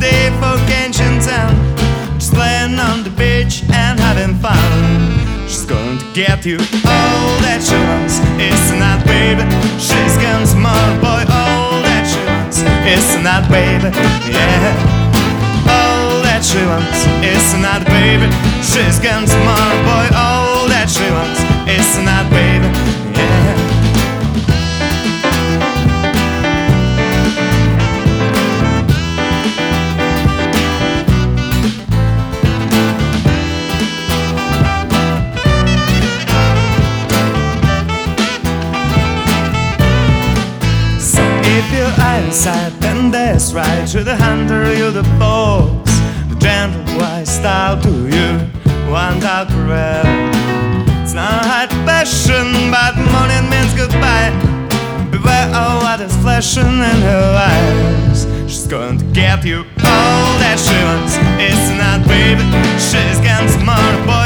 day for Kensington Town, just playing on the beach and having fun. She's going to get you all that she wants. It's not baby, she's gonna smart boy. All that she wants, it's not baby, yeah. All that she wants, it's not baby, she's gonna smart boy. All that she wants, it's not baby, yeah. If your eyesight, then that's right. To the hunter, you the fox. The gentle, wise style to you, one dark red. It's not high passion, but money means goodbye. Beware of what is flashing in her eyes. She's going to get you all that she wants. It's not baby, she's gonna smart boy.